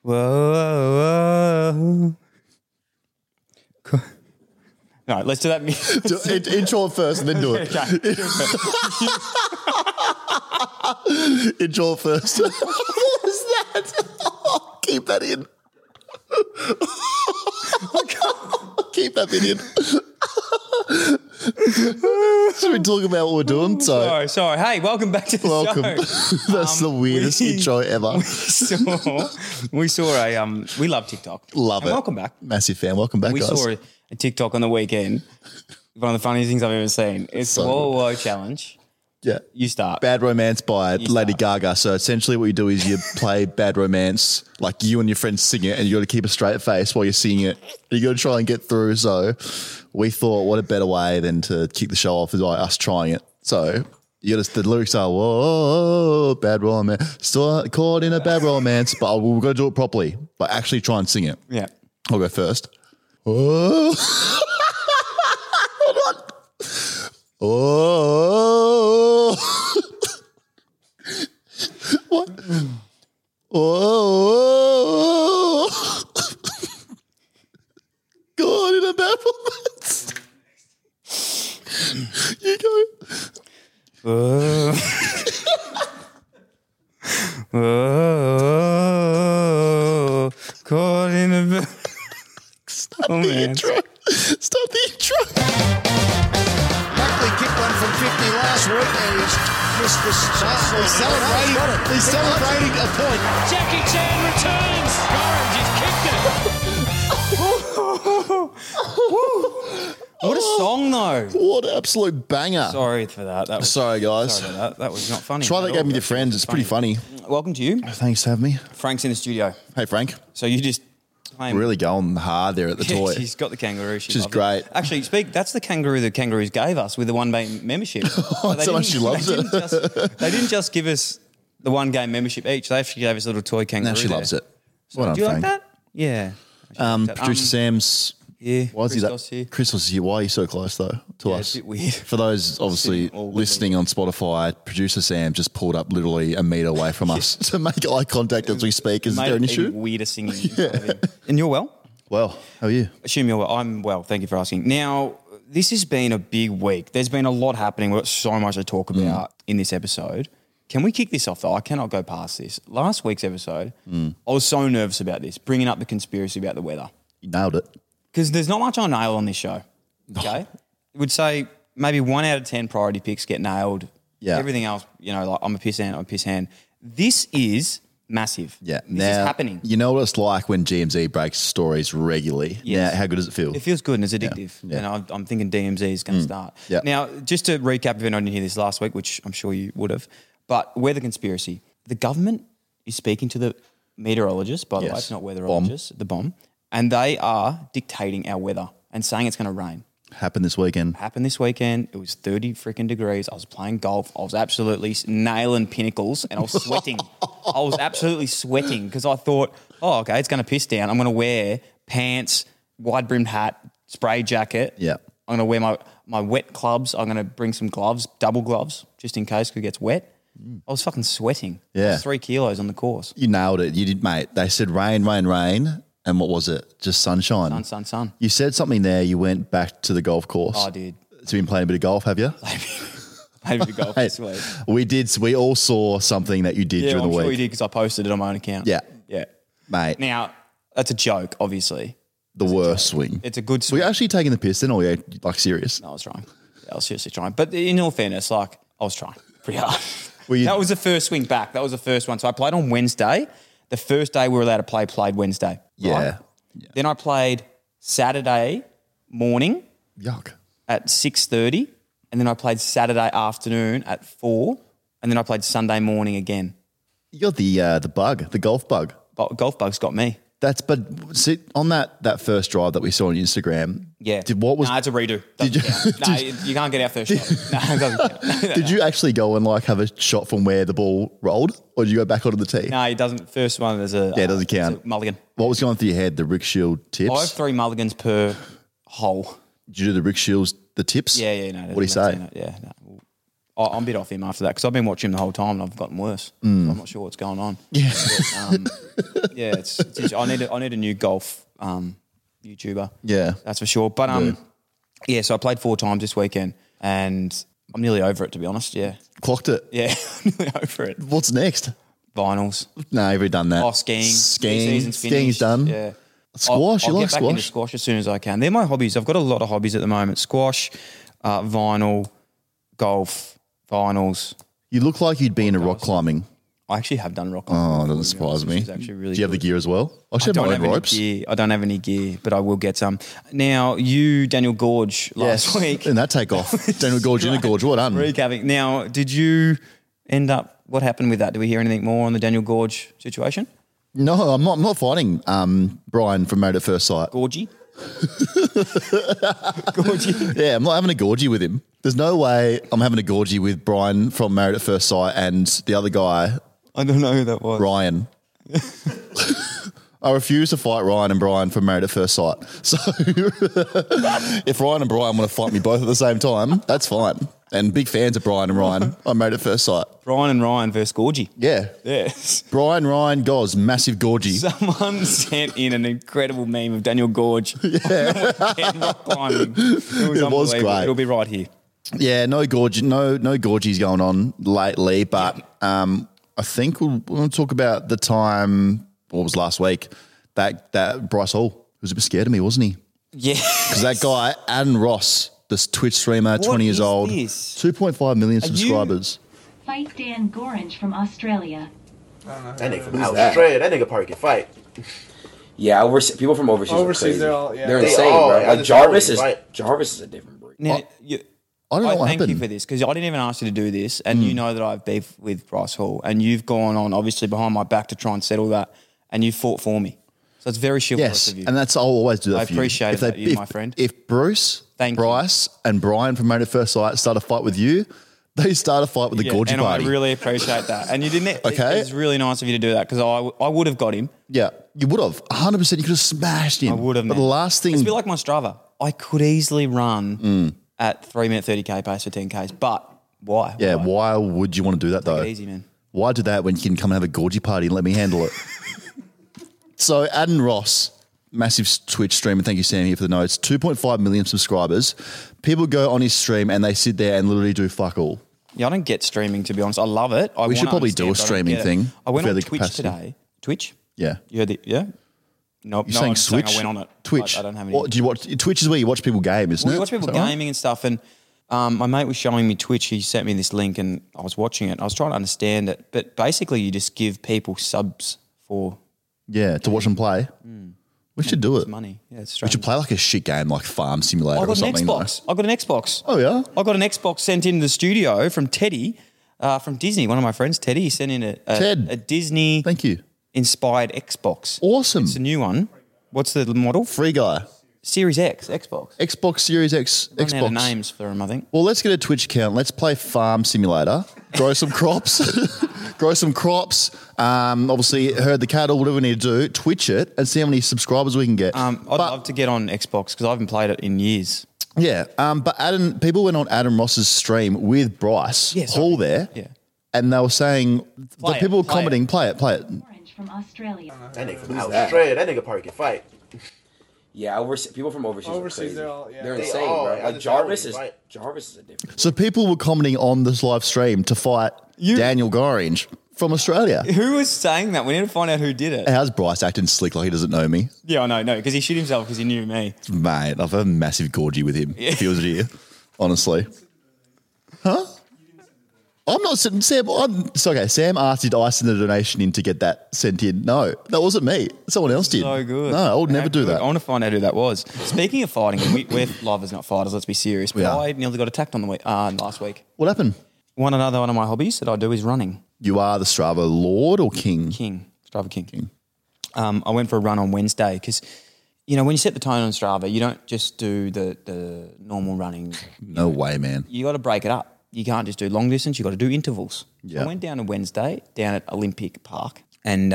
Whoa. All right, let's do that. Intro it first and then do it. Intro it first. What was that? Oh, keep that in. Keep that bit in. Should we talk about what we're doing? Sorry. Hey, welcome back to the show. That's the weirdest intro ever. We love TikTok. Love and it. Welcome back. Massive fan. Welcome back, guys. We saw a TikTok on the weekend. One of the funniest things I've ever seen. It's the Whoa Challenge. Yeah. You start. Bad Romance by Lady Gaga. So essentially what you do is you play Bad Romance, like you and your friends sing it, and you got to keep a straight face while you're singing it. You got to try and get through. So we thought, what a better way than to kick the show off is by us trying it. So you got to, the lyrics are, whoa, bad romance, still caught in a bad romance, but we're going to do it properly, but actually try and sing it. Yeah. I'll go first. Whoa. Hold on. Oh, what? Oh, God, in a bad romance. You go. Caught in a Start the intro. Start the intro. Kicked one from 50 last week and he's missed the shot. He's celebrating a point. Jackie Chan returns. Gorham just kicked it. What a song, though. What an absolute banger. Sorry for that. Sorry, guys. Sorry about that. That was not funny. Try that game with your friends. It's pretty funny. Welcome to you. Thanks for having me. Frank's in the studio. Hey, Frank. So you just... Really going hard there at the toy. She's got the kangaroo. Which is great. Actually, that's the kangaroo the Kangaroos gave us with the one-game membership. That's how much she loves it. They didn't just give us the one-game membership each. They actually gave us a little toy kangaroo. No, she loves it. So, do you like that? Yeah. Producer Sam's... Yeah. Why is he Christos that? here. Christos is here. Why are you so close, though, to us? It's a bit weird. For those, obviously, listening on Spotify, producer Sam just pulled up literally a metre away from us to make eye contact as we speak. Is there an issue? Weirder singing. And you're well? Well, how are you? Assume you're well. I'm well. Thank you for asking. Now, this has been a big week. There's been a lot happening. We've got so much to talk about in this episode. Can we kick this off, though? I cannot go past this. Last week's episode, I was so nervous about this, bringing up the conspiracy about the weather. You nailed it. Because there's not much I nail on this show, okay? I would say maybe 1 out of 10 priority picks get nailed. Yeah. Everything else, like I'm a piss hand. This is massive. Yeah. This is happening. You know what it's like when GMZ breaks stories regularly. Yes. Now, how good does it feel? It feels good and it's addictive. Yeah. And I'm thinking DMZ is going to start. Yeah. Now, just to recap, if anyone didn't hear this last week, which I'm sure you would have, but weather conspiracy. The government is speaking to the meteorologists, by the way, it's not weatherologists, the bomb, and they are dictating our weather and saying it's going to rain. Happened this weekend. It was 30 freaking degrees. I was playing golf. I was absolutely nailing pinnacles and I was sweating. I was absolutely sweating because I thought, okay, it's going to piss down. I'm going to wear pants, wide-brimmed hat, spray jacket. Yeah. I'm going to wear my wet clubs. I'm going to bring some gloves, double gloves, just in case it gets wet. I was fucking sweating. Yeah. I was 3 kilos on the course. You nailed it. You did, mate. They said rain. And what was it? Just sunshine. Sun. You said something there. You went back to the golf course. Oh, I did. So you've been playing a bit of golf, have you? Played a bit of golf this week. We all saw something that you did during the week. I'm sure you did because I posted it on my own account. Yeah. Yeah. Mate. Now, that's a joke, obviously. The worst swing. It's a good swing. Were you actually taking the piss then, or were you serious? No, I was trying. I was seriously trying. But in all fairness, I was trying pretty hard. That was the first swing back. That was the first one. So I played on Wednesday. The first day we were allowed to play, played Wednesday. Yeah. Right? Then I played Saturday morning Yuck. at 6:30, and then I played Saturday afternoon at 4, and then I played Sunday morning again. You got the bug, the golf bug. But golf bug's got me. But see, on that first drive that we saw on Instagram. Yeah. It's a redo. You can't get our first shot. No, it doesn't count. Did you actually go and have a shot from where the ball rolled, or did you go back onto the tee? No, it doesn't. First one, there's a... Yeah, it doesn't count. It's a mulligan. What was going through your head? The Rick Shield tips? I have 3 mulligans per hole. Did you do the Rick Shields, the tips? Yeah, no. What do you say? Yeah, no. I'm a bit off him after that because I've been watching him the whole time and I've gotten worse. So I'm not sure what's going on. Yeah. But, yeah, it's I need a new golf YouTuber. Yeah. That's for sure. But yeah, so I played 4 times this weekend and I'm nearly over it, to be honest. Yeah. Clocked it. Yeah, I'm nearly over it. What's next? Vinyls. No, you've already done that. Oh, skiing. Skiing's Season's done. Yeah. Squash, I'll you like get back into squash? squash as soon as I can. They're my hobbies. I've got a lot of hobbies at the moment. Squash, vinyl, golf, vinyls. You look like you'd be into rock climbing. I actually have done rock climbing. Oh, before, doesn't surprise me. which is actually really Do you have the good. gear as well? I I should have don't my have own any ropes. gear. I don't have any gear, but I will get some. Now, you, Daniel Gorge, last week. And that take off. Daniel Gorge, Inner Gorge, well done. Recapping. Now, did you end up, what happened with that? Do we hear anything more on the Daniel Gorge situation? No, I'm not fighting Brian from Married at First Sight. Gorgie? Gorgie? Yeah, I'm not having a gorgie with him. There's no way I'm having a gorgie with Brian from Married at First Sight and the other guy, I don't know who that was. Ryan. I refuse to fight Ryan and Brian from Married at First Sight. So if Ryan and Brian want to fight me both at the same time, that's fine. And big fans of Brian and Ryan. I'm Married at First Sight. Brian and Ryan versus Gorgie. Yeah. Yes. Brian, Ryan, Goz, massive gorgie. Someone sent in an incredible meme of Daniel Gorge. Yeah. Rock climbing. It was unbelievable. great. It'll be right here. Yeah, no gorgies going on lately, but I think we'll talk about the time, what was last week, that Bryce Hall was a bit scared of me, wasn't he? Yeah. Because that guy, Adam Ross, this Twitch streamer, 20 years is old, this? 2.5 million Are you- subscribers. Fight Dan Gorange from Australia. That nigga from Australia, that nigga probably can fight. Yeah, people from overseas. Overseas, are crazy. they're all- yeah. They're They insane, all- bro. I Like just Jarvis always is fight. Jarvis is a different breed. Now, I don't know what thank happened. you for this because I didn't even ask you to do this, and you know that I have beef with Bryce Hall, and you've gone on obviously behind my back to try and settle that, and you fought for me. So it's very chivalrous Yes, of you. and I'll always do that I for you. appreciate that, you, my friend. If Bruce, Thank you. Bryce, and Brian from Married at First Sight start a fight with you, they start a fight with the Gorgie and party. I really appreciate that. And you didn't. Okay. It's really nice of you to do that because I would have got him. Yeah, you would have. 100%. You could have smashed him. I would have. But man. the last thing. It's a bit like my Strava. I could easily run at 3 minute 30k pace for 10ks, but why? Yeah, why would you want to do that though? Take it easy, man. Why do that when you can come and have a Gorgie party and let me handle it? So, Adam Ross, massive Twitch streamer. Thank you, Sam, here for the notes. 2.5 million subscribers. People go on his stream and they sit there and literally do fuck all. Yeah, I don't get streaming, to be honest. I love it. We should wanna probably do a understand, but I don't streaming get it. thing I went for on the Twitch capacity. today. Twitch? Yeah. You heard the, yeah? Nope. You're no, saying I'm just saying Switch? I went on it. Twitch. I don't have any. What, do you watch? Twitch is where you watch people game, isn't Well, it? you watch people Is that right? gaming and stuff, and my mate was showing me Twitch. He sent me this link, and I was watching it. I was trying to understand it, but basically, you just give people subs for Yeah, to watch them play. We should do it. money. Yeah, it's We strange. should play like a shit game like Farm Simulator I or got an something. Xbox. I got an Xbox. Oh, yeah? I got an Xbox sent into the studio from Teddy, from Disney. One of my friends, Teddy, he sent in Ted. a Disney Thank you. inspired Xbox. Awesome. It's a new one. What's the model? Free guy. Series X Xbox. Xbox Series X. Run out of Xbox. names for him, I think. Well, let's get a Twitch account. Let's play Farm Simulator. Grow some crops. Grow some crops. Obviously, herd the cattle, whatever we need to do. Twitch it and see how many subscribers we can get. I'd love to get on Xbox because I haven't played it in years. Yeah. But people went on Adam Ross's stream with Bryce Yeah, sorry. Hall there. Yeah. And they were saying, Play people were it, play commenting, play it. Orange from Australia. That nigga from Australia, that nigga probably can fight. Yeah, people from overseas. Overseas, are crazy. they're all- yeah. They're They insane, all- bro. I Like just Jarvis always is fight. Jarvis is a different. So people were commenting on this live stream to fight Daniel Gorange from Australia. Who was saying that? We need to find out who did it. How's Bryce acting slick like he doesn't know me? Yeah, I know, no, because he shit himself because he knew me. Mate, I've had a massive gorgie with him if he was here, honestly. Huh? I'm not sitting, Sam. It's okay. Sam asked you to send a donation in to get that sent in. No, that wasn't me. Someone else did. So good. No, I would never How do good. that. I want to find out who that was. Speaking of fighting, and we're lovers, not fighters. Let's be serious. But We are. I nearly got attacked on the last week. What happened? One of my hobbies that I do is running. You are the Strava Lord or King? Strava King. I went for a run on Wednesday because, when you set the tone on Strava, you don't just do the normal running. No way, man. You got to break it up. You can't just do long distance. You got to do intervals. So Yeah. I went down to Wednesday down at Olympic Park and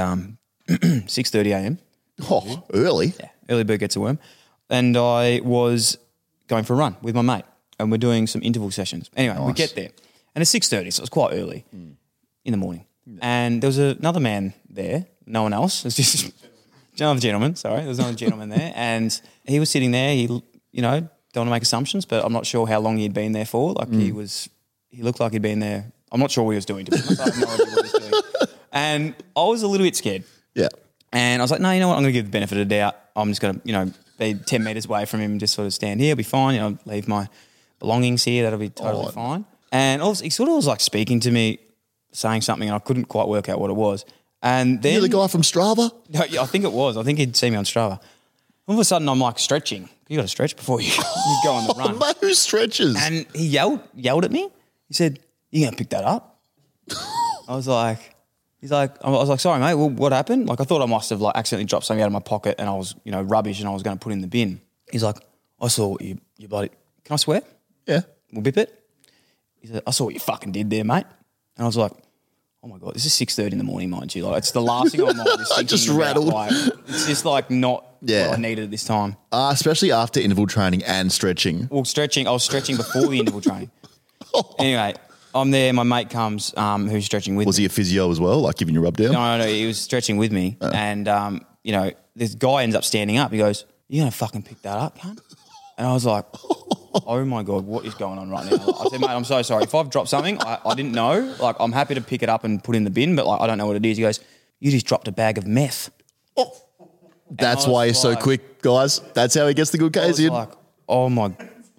6:30 a.m. Oh, early. Yeah, early bird gets a worm. And I was going for a run with my mate and we're doing some interval sessions. Anyway, we Nice. get there And it's 6:30, so it was quite early in the morning. And there was another man there, no one else. It was just another gentleman, sorry. There was another gentleman there. And he was sitting there. He, you know, don't want to make assumptions, but I'm not sure how long he'd been there for. Like he looked like he'd been there. I'm not sure what he was doing. To be honest. I have no idea what he was doing. And I was a little bit scared. Yeah. And I was like, no, you know what? I'm going to give the benefit of the doubt. I'm just going to, you know, be 10 metres away from him and just sort of stand here. It'll be fine. You know, leave my belongings here. That'll be totally fine. And also, he sort of was like speaking to me, saying something, and I couldn't quite work out what it was. And then You're the guy from Strava? No, yeah, I think it was. I think he'd seen me on Strava. All of a sudden, I'm like stretching. You got to stretch before you go on the run. Mate, who stretches? And he yelled at me. He said, "You gonna pick that up?" I was like, sorry, mate. Well, what happened? Like, I thought I must have like accidentally dropped something out of my pocket, and I was, you know, rubbish, and I was going to put it in the bin. He's like, I saw what you bloody. Can I swear? Yeah. We'll bip it. He said, I saw what you fucking did there, mate. And I was like, oh my God, this is 6:30 in the morning, mind you. Like, it's the last thing on my mind is thinking just about, rattled. like, it's just like not Yeah. what I needed at this time. Especially after interval training and stretching. Well, I was stretching before the interval training. Anyway, I'm there. My mate comes, who's stretching with Was me. he a physio as well, like giving you a rub down? No, he was stretching with me. And, you know, this guy ends up standing up. He goes, you going to fucking pick that up, cunt? And I was like, oh my God, what is going on right now? I said, mate, I'm so sorry. If I've dropped something, I didn't know. Like, I'm happy to pick it up and put it in the bin, but like, I don't know what it is. He goes, you just dropped a bag of meth. That's I why was he's so like- quick, guys. That's how he gets the good I K's was in. like, oh my,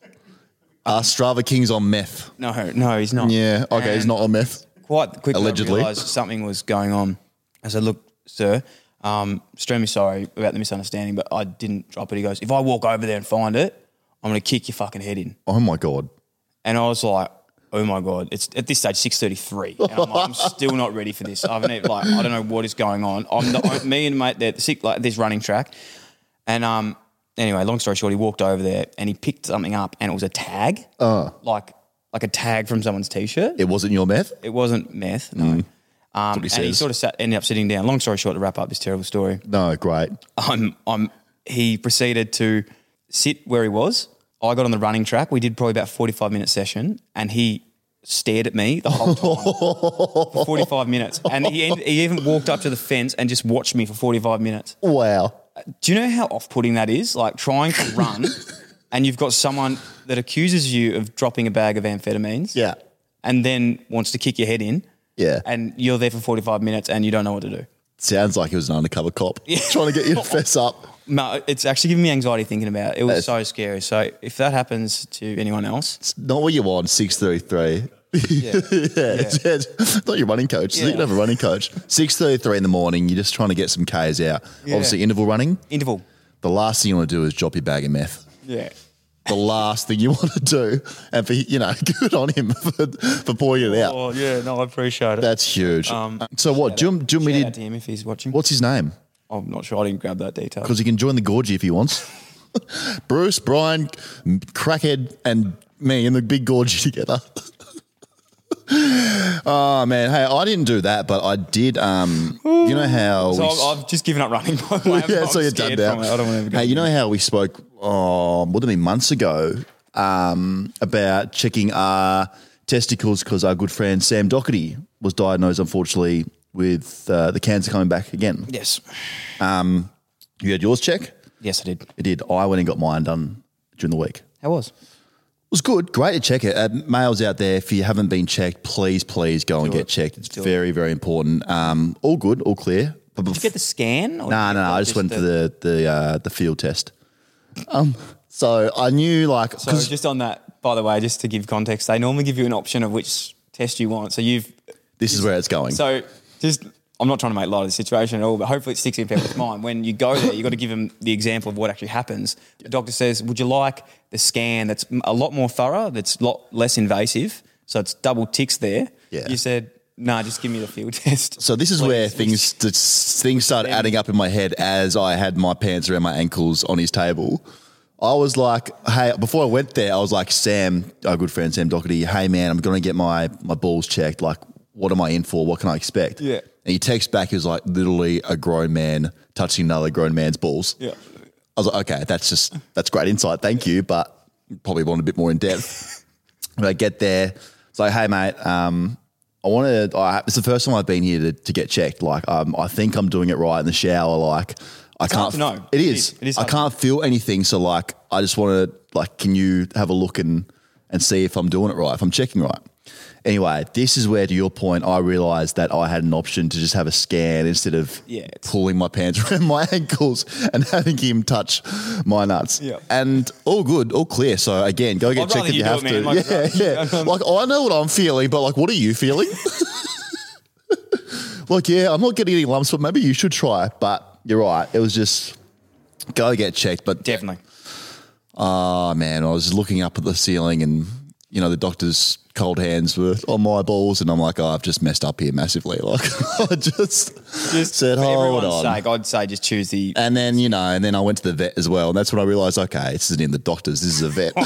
Strava King's on meth. no, he's not. Yeah, okay, he's And not on meth. Quite quickly, Allegedly. I realised something was going on. I said, look, sir, extremely sorry about the misunderstanding, but I didn't drop it. He goes, if I walk over there and find it, I'm going to kick your fucking head in. Oh my God. And I was like, oh my God, it's at this stage 6:33. And I'm like, I'm still not ready for this. I haven't even, like, I don't know what is going on. Me and mate, they're like this running track. And anyway, long story short, he walked over there and he picked something up and it was a tag. Like a tag from someone's t-shirt. It wasn't your meth? It wasn't meth, no. what he And he says. sort of ended up sitting down. Long story short, to wrap up this terrible story, No, great. he proceeded to sit where he was. I got on the running track. We did probably about a 45-minute session, and he stared at me the whole time for 45 minutes. And he even walked up to the fence and just watched me for 45 minutes. Wow. Do you know how off-putting that is? Like trying to run, and you've got someone that accuses you of dropping a bag of amphetamines. Yeah. And then wants to kick your head in. Yeah. And you're there for 45 minutes and you don't know what to do. Sounds like he was an undercover cop trying to get you to fess up. No, it's actually giving me anxiety thinking about it. It was so scary. So if that happens to anyone else, It's not what you want, 6:33. It's not your running coach. Yeah. You can have a running coach. 6:33 in the morning, you're just trying to get some Ks out. Obviously, interval running. interval. The last thing you want to do is drop your bag of meth. Yeah. The last thing you want to do. And for, good on him for pointing it out. Oh, yeah. No, I appreciate it. That's huge. So what, do you want me Shout out to, to him if he's watching. what's his name? I'm not sure. I didn't grab that detail. Because he can join the Gorgie if he wants. Bruce, Brian, Crackhead, and me in the big Gorgie together. Oh, man. Hey, I didn't do that, but I did. You know how... So we- I've just given up running. By the way. yeah, I'm so you're scared done from it. now. I don't want to ever go. Hey, you know how we spoke, what would it be, months ago, about checking our testicles because our good friend Sam Doherty was diagnosed, unfortunately, with the cancer coming back again. Yes. You had yours check? Yes, I did. I did. I went and got mine done during the week. How was? It was good. Great to check it. Males out there, if you haven't been checked, please go and get checked. It's very, very important. All good, all clear. But Did you get the scan? or No. did you get I just went for the field test. So I knew like So just on that, by the way, just to give context, they normally give you an option of which test you want. So this is where it's going. So just, I'm not trying to make light of the situation at all, but hopefully it sticks in people's mind. When you go there, you've got to give them the example of what actually happens. The doctor says, would you like the scan that's a lot more thorough, that's a lot less invasive, so it's double ticks there? Yeah. You said, no, just give me the field test. So this is where things started adding up in my head as I had my pants around my ankles on his table. I was like, hey, before I went there, I was like, Sam, our good friend Sam Doherty, hey man, I'm going to get my balls checked. Like, what am I in for? What can I expect? Yeah. And he texts back, he was like, literally a grown man touching another grown man's balls. Yeah. I was like, okay, that's great insight. Thank you. But probably want a bit more in depth. When I get there, It's like, hey, mate, it's the first time I've been here to get checked. Like, I think I'm doing it right in the shower. Like, I can't. hard to know. It is. It is I hard can't feel anything. So, like, I just want to, like, can you have a look and see if I'm doing it right, if I'm checking right? Anyway, this is where, to your point, I realised that I had an option to just have a scan instead of pulling my pants around my ankles and having him touch my nuts. Yeah. And all good, all clear. So again, go get I'd checked rather if you you do have it, to. man. Like, Yeah. Like, I know what I'm feeling, but like, what are you feeling? Like, yeah, I'm not getting any lumps, but maybe you should try. But you're right. It was just go get checked. But Definitely. oh man, I was looking up at the ceiling and, you know, the doctor's cold hands were on my balls and I'm like, oh, I've just messed up here massively. Like, I just said, for hold everyone's on. sake, I'd say just choose the. And then, you know, I went to the vet as well. And that's when I realised, okay, this isn't in the doctors, this is a vet.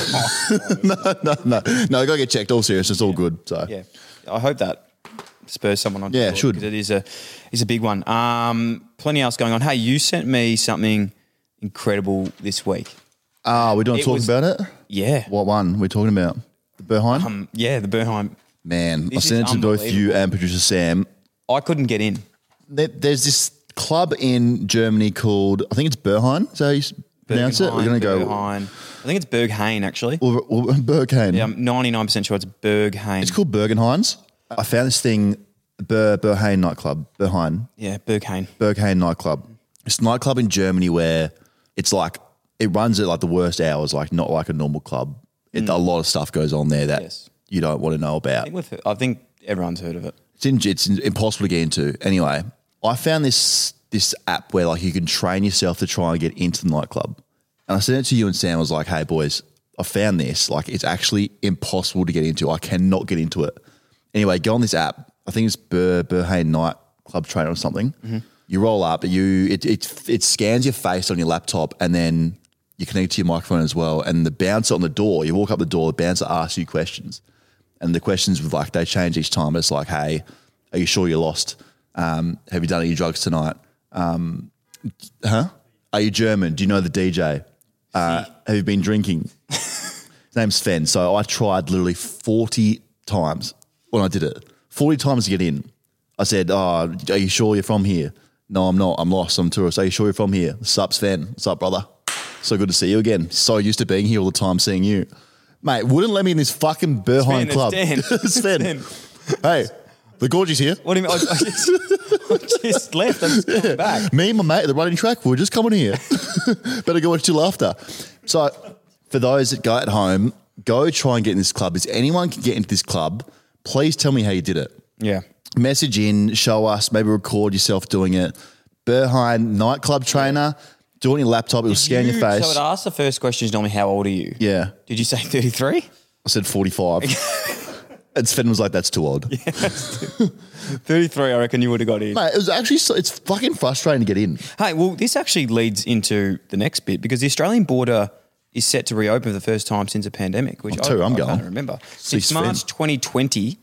No, go get checked. All serious. It's all good. So, Yeah, I hope that spurs someone on. Yeah, to do it, should. because it is a big one. Plenty else going on. Hey, you sent me something incredible this week. we don't It talk was- about it? Yeah, What one we're talking about? The Berheim? yeah, the Bernheim. Man, I This sent is it to both you unbelievable. and producer Sam. I couldn't get in. There's this club in Germany called, I think it's Berheim. Is that how you pronounce it? We're going to go Berghain. I think it's Berghain actually. Berghain. Yeah, I'm 99% sure it's Berghain. It's called Bergenheinz. I found this thing, Berghain nightclub. Berghain nightclub. It's a nightclub in Germany where it's like, it runs at like the worst hours, like not like a normal club. A lot of stuff goes on there that Yes. you don't want to know about. I think everyone's heard of it. It's impossible to get into. Anyway, I found this app where like you can train yourself to try and get into the nightclub. And I sent it to you and Sam. I was like, hey boys, I found this. Like it's actually impossible to get into. I cannot get into it. Anyway, go on this app. I think it's Berghain Nightclub Trainer or something. Mm-hmm. You roll up, it scans your face on your laptop and then you connect to your microphone as well. And the bouncer on the door, you walk up the door, the bouncer asks you questions. And the questions with like, they change each time. It's like, hey, are you sure you're lost? Have you done any drugs tonight? Are you German? Do you know the DJ? Have you been drinking? His name's Sven. So I tried literally 40 times when I did it. 40 times to get in. I said, oh, are you sure you're from here? No, I'm not. I'm lost. I'm a tourist. Are you sure you're from here? Sup, Sven? What's up, brother? So good to see you again. So used to being here all the time, seeing you. Mate, wouldn't let me in this fucking Berghain Sven, club. it's Sven. Hey, the Gorgie's here. What do you mean? I just left. I'm just coming back. Me and my mate at the running track, we're just coming here. Better go watch till after. So for those that go at home, go try and get in this club. If anyone can get into this club, please tell me how you did it. Yeah. Message in, show us, maybe record yourself doing it. Berghain Nightclub Trainer, do it on your laptop, it'll scan your face. So it asks the first question is normally, how old are you? Yeah. Did you say 33? I said 45. And Sven was like, that's too old. 33, I reckon you would have got in. Mate, it was actually, it's fucking frustrating to get in. Hey, well, this actually leads into the next bit because the Australian border is set to reopen for the first time since a pandemic, which too, I'm I going. can't remember. Since Sven. March 2020,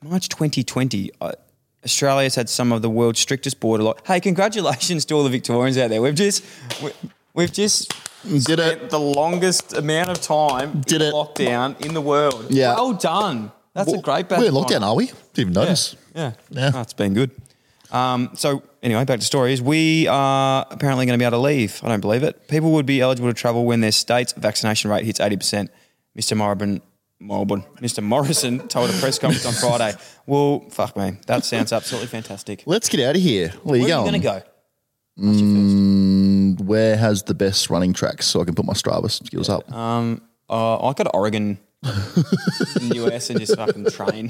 Australia's had some of the world's strictest border law. Hey, congratulations to all the Victorians out there. We've just Did it. spent the longest amount of time Did in it. lockdown in the world. Yeah. Well done. That's a great badge. We're in of lockdown, honour. are we? Didn't even notice. Yeah. Yeah. Oh, it's been good. So anyway, back to stories. We are apparently going to be able to leave. I don't believe it. People would be eligible to travel when their state's vaccination rate hits 80%. Mr. Morrison told a press conference on Friday. Well, fuck me. That sounds absolutely fantastic. Let's get out of here. Where are you Where are you going? going to go? What's your first? Where has the best running tracks so I can put my Strava skills up? I go to Oregon in the US and just fucking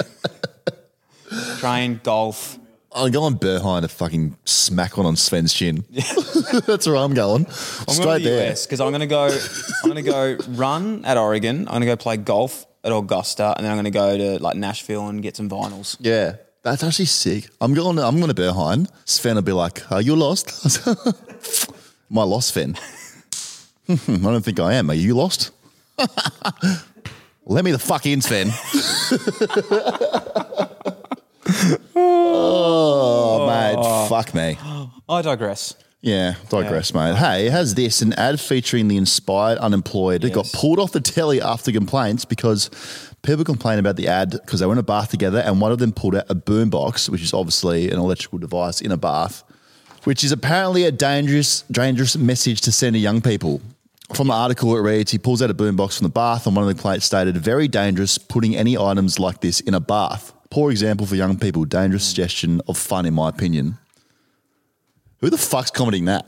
train, golf. I'm going Berghain to fucking smack one on Sven's chin. That's where I'm going. I'm Straight going to the there. US because I'm going to go run at Oregon. I'm going to go play golf at Augusta, and then I'm going to go to like Nashville and get some vinyls. Yeah, that's actually sick. I'm going to Berghain. Sven will be like, "Are you lost?" Am I lost, Sven? I don't think I am. Are you lost? Let me the fuck in, Sven. Oh, mate, fuck me. I digress. Yeah, digress, mate. Hey, it has this, an ad featuring the Inspired Unemployed. It got Yes. pulled off the telly after complaints because People complain about the ad because they were in a bath together and one of them pulled out a boombox, which is obviously an electrical device in a bath, which is apparently a dangerous message to send to young people. From the article, it reads, he pulls out a boombox from the bath and one of the plates stated, very dangerous putting any items like this in a bath. Poor example for young people, dangerous suggestion of fun in my opinion. Who the fuck's commenting that?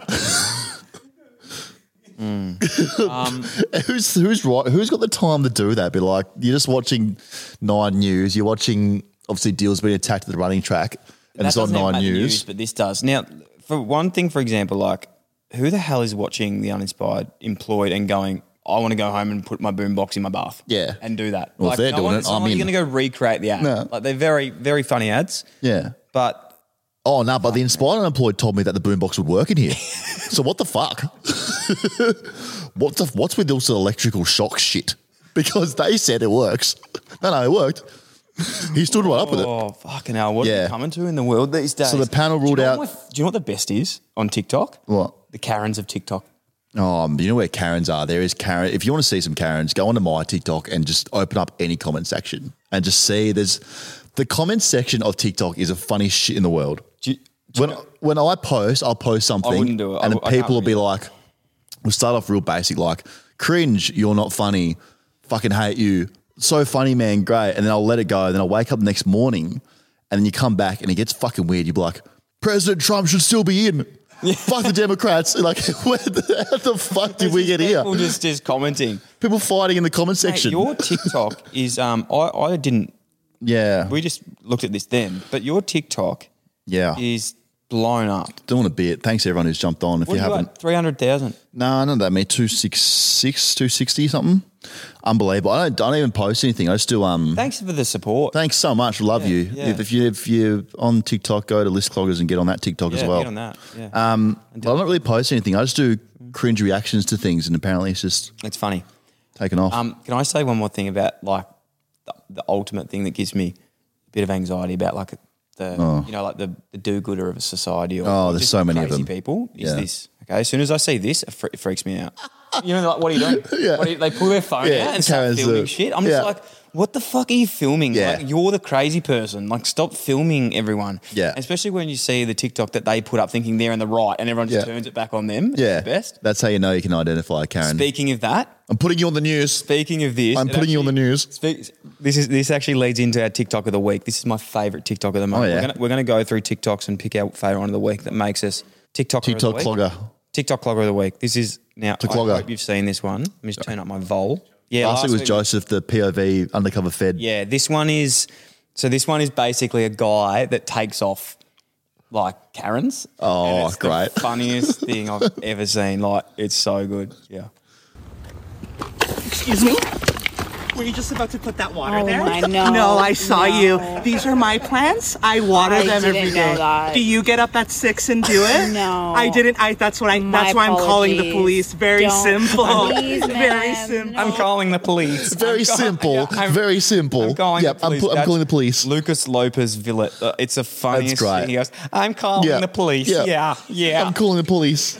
Who's right? Who's got the time to do that? Be like, you're just watching 9 News. You're watching, obviously, Dill's been attacked at the running track, and That it's on doesn't have 9 the News. but this does. Now, for one thing, for example, like, who the hell is watching The Uninspired employed and going, I want to go home and put my boombox in my bath? Yeah. And do that. Well, if they're doing it, it's not I'm like in. you're going to go recreate the ad. No. Like, they're very, very funny ads. Yeah. But Oh no, but the Inspired Unemployed told me that the boombox would work in here. So what the fuck? What's with also electrical shock shit? Because they said it works. No, it worked. He stood right up with it. oh, fucking hell. What are Yeah. we coming to in the world these days? So the panel ruled Do you know out- what do you know what the best is on TikTok? What? The Karens of TikTok. You know where Karens are? There is Karen. If you want to see some Karens, go onto my TikTok and just open up any comment section and just see. There's the comment section of TikTok is the funniest shit in the world. When I post, I'll post something, wouldn't do it. and I then can't people will be read it. like, we'll start off real basic, like, cringe, you're not funny, fucking hate you, so funny, man, great, and then I'll let it go, then I'll wake up the next morning, and then you come back, and it gets fucking weird, you'll be like, President Trump should still be in. Fuck the Democrats. Like, how the fuck did we get here? People just commenting. People fighting in the comment Mate, section. your TikTok is I didn't. Yeah. We just looked at this then, but your TikTok Yeah. is blown up. Doing a bit. Thanks everyone who's jumped on. If What you are you haven't. at? 300,000. No, not that many. 266, 260 something. Unbelievable. I don't even post anything. I just do Thanks for the support. Thanks so much. Love you. yeah. If you're on TikTok, go to List Cloggers and get on that TikTok as well. Get on that. Yeah. But I'm not really posting anything. I just do cringe reactions to things, and apparently it's just It's funny. taken off. Can I say one more thing about like the ultimate thing that gives me a bit of anxiety about like the you know like the do-gooder of a society or there's just so many of crazy them. people is Yeah. this. Okay, as soon as I see this, it freaks me out. You know, like, what are you doing? Yeah. They pull their phone Yeah, out and start Karen's filming the- shit. I'm yeah. just like, what the fuck are you filming? Yeah. Like, you're the crazy person. Like, stop filming everyone. Yeah. Especially when you see the TikTok that they put up thinking they're in the right and everyone just Yeah. turns it back on them. yeah. It's the best. That's how you know you can identify Karen. Speaking of that, I'm putting you on the news. speaking of this, I'm it putting you on the actually- news. This actually leads into our TikTok of the week. This is my favourite TikTok of the month. Oh, yeah. We're gonna go through TikToks and pick our favourite one of the week that makes us TikTok TikTok clogger. TikTok clogger of the week. This is now. I clogger. hope you've seen this one. Let me just turn up my vol. Yeah, Last week was week- Joseph, the POV undercover fed. Yeah, this one is basically a guy that takes off like Karens. Oh, and it's great. The funniest thing I've ever seen. Like, it's so good. Yeah. Excuse me? Were you just about to put that water Oh, there? I know. No, I saw No. you. These are my plants. I water I them every didn't day. know that. Do you get up at 6 and do it? No. I didn't. That's why I'm calling the apologies. police. Very Don't. simple. Please, Very ma'am. simple. I'm calling the police. Very simple. Very simple. I'm calling Yep, the police. I'm calling the police. Lucas Lopez Villet. It's the funniest great. thing. He goes, I'm calling Yeah. the police. Yeah. Yeah. I'm calling the police.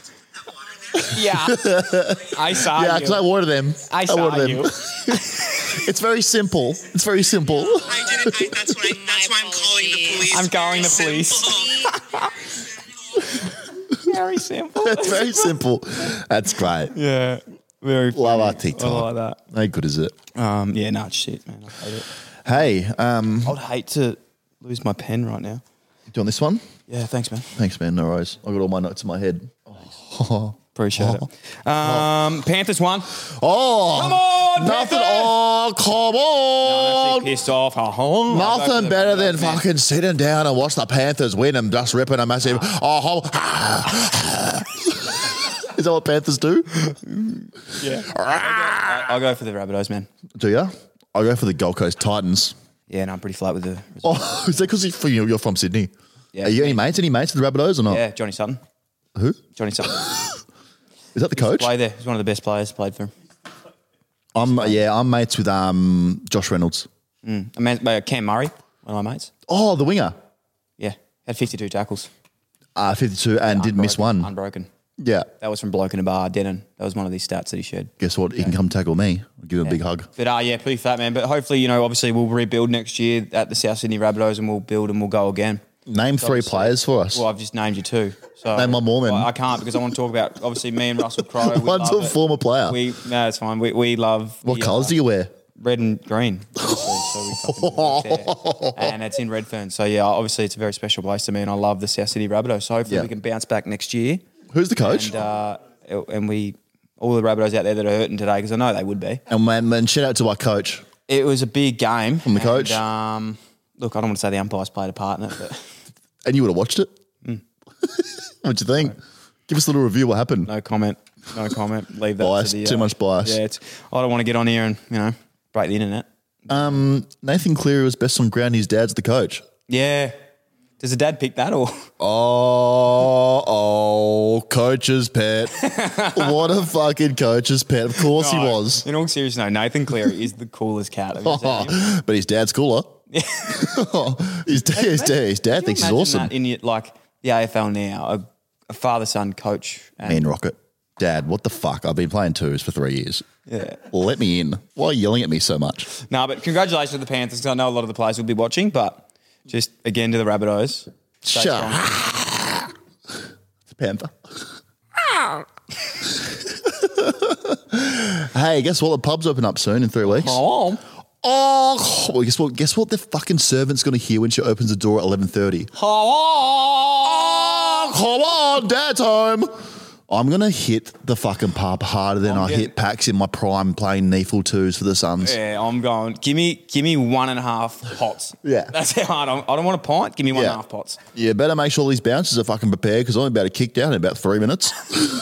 Yeah. I saw Yeah, you. because I water them. I saw water them. you. It's very simple. It's very simple. I didn't. That's why I'm calling the police. I'm calling the Very police. simple. Very simple. It's very simple. That's great. Yeah. Very funny. Love our TikTok. I like that. How good is it? Yeah, no, it's shit, man. I hate it. Hey, I'd hate to lose my pen right now. do you want this one? Yeah, thanks, man. Thanks, man. No worries. I got all my notes in my head. Appreciate it. Panthers won. Oh, Come on, nothing. Panthers! Oh, come on. I'm pissed off. Oh, Nothing better than fucking sitting down and watch the Panthers win and just ripping a massive. Oh, is that what Panthers do? Yeah. I'll go for the Rabbitohs, man. Do you? I'll go for the Gold Coast Titans. Yeah, no, I'm pretty flat with the. Oh, is that because you're from Sydney? Yeah. Are you any mates? Any mates with the Rabbitohs or not? Yeah, Johnny Sutton. Who? Johnny Sutton. Is that the coach? Play there. He's one of the best players. Played for him. I'm mates with Josh Reynolds. Cam Murray, one of my mates. Oh, the winger. Yeah, had 52 tackles. 52 and didn't miss one. Unbroken. Yeah. That was from Bloke in a Bar, Denon. That was one of these stats that he shared. Guess what? He can come tackle me. give him a big hug. But yeah, pretty fat, man. But hopefully, obviously we'll rebuild next year at the South Sydney Rabbitohs, and we'll build and we'll go again. Name three Obviously. players for us. Well, I've just named you two. So Name one more, man. I can't because I want to talk about obviously me and Russell Crowe. One's a former player. No, it's fine. We love What colours do you wear? red and green, obviously, so we fucking work there. And it's in Redfern. So yeah, obviously it's a very special place to me, and I love the South Sydney Rabbitohs. So hopefully Yeah. we can bounce back next year. Who's the coach? And we all the Rabbitohs out there that are hurting today, because I know they would be. And man, shout out to our coach. It was a big game From the coach? Look, I don't want to say the umpires played a part in it, but And you would have watched it? Mm. What'd you think? Give us a little review. What happened? no comment. Leave that Bias, to the too much bias. Yeah, I don't want to get on here and break the internet. Nathan Cleary was best on ground. His dad's the coach. Yeah. Does the dad pick that or? Coach's pet. What a fucking coach's pet. Of course he No, was. In all seriousness, no, Nathan Cleary is the coolest cat. Have you seen him? But his dad's cooler. his dad thinks he's Imagine awesome. that in the AFL now, a father-son coach. And Man Rocket. Dad, what the fuck? I've been playing twos for 3 years. Yeah. Let me in. Why are you yelling at me so much? No, but congratulations to the Panthers, because I know a lot of the players will be watching, but just again to the Rabbitohs. Stay Shut strong. It's a panther. Hey, guess what? The pub's open up soon in 3 weeks. Oh. Well, guess what? The fucking servant's going to hear when she opens the door at 11:30. Come on, Dad's home. I'm going to hit the fucking pub harder than I hit packs in my prime playing Neefle 2s for the Suns. Yeah, I'm going. Give me 1.5 pots. Yeah. That's how hard. I don't want a pint. Give me 1.5 pots. Yeah, better make sure these bounces are fucking prepared because I'm about to kick down in about 3 minutes.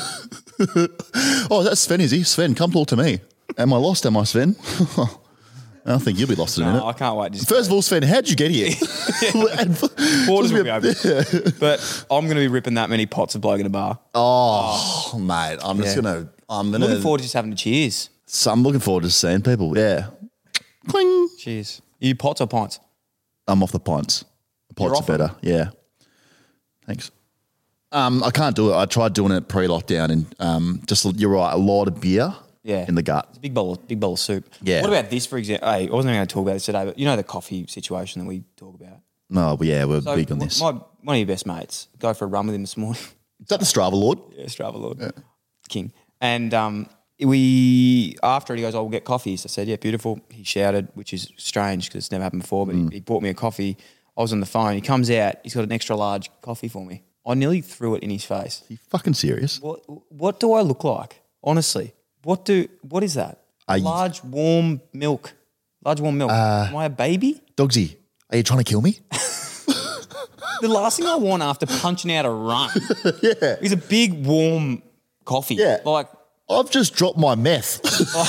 Oh, that's Sven, is he? Sven, come talk to me. Am I lost? Am I, Sven? I think you'll be lost in a minute. I can't wait. First of all, Sven, how'd you get here? Borders will be open. But I'm going to be ripping that many pots of bloke in a bar. Oh, mate, I'm just gonna. Looking forward to just having a cheers. So I'm looking forward to seeing people. Yeah, cling. Cheers. Are you pots or pints? I'm off the pints. The You're pints off are better. Yeah. Thanks. I can't do it. I tried doing it pre-lockdown, and just you're right, a lot of beer. Yeah. In the gut. It's a big bowl of soup. Yeah. What about this, for example? Hey, I wasn't going to talk about this today, but you know the coffee situation that we talk about? No, but yeah, we're So big on this. one of your best mates, go for a run with him this morning. Is that the Strava Lord? Yeah, Strava Lord. King. And we, after it, he goes, we'll get coffees. I said, yeah, beautiful. He shouted, which is strange because it's never happened before, but he bought me a coffee. I was on the phone. He comes out. He's got an extra large coffee for me. I nearly threw it in his face. Are you fucking serious? What do I look like? Honestly. What is that? Large warm milk. Am I a baby? Dogsy, are you trying to kill me? The last thing I want after punching out a run is a big warm coffee. Yeah. Like I've just dropped my meth.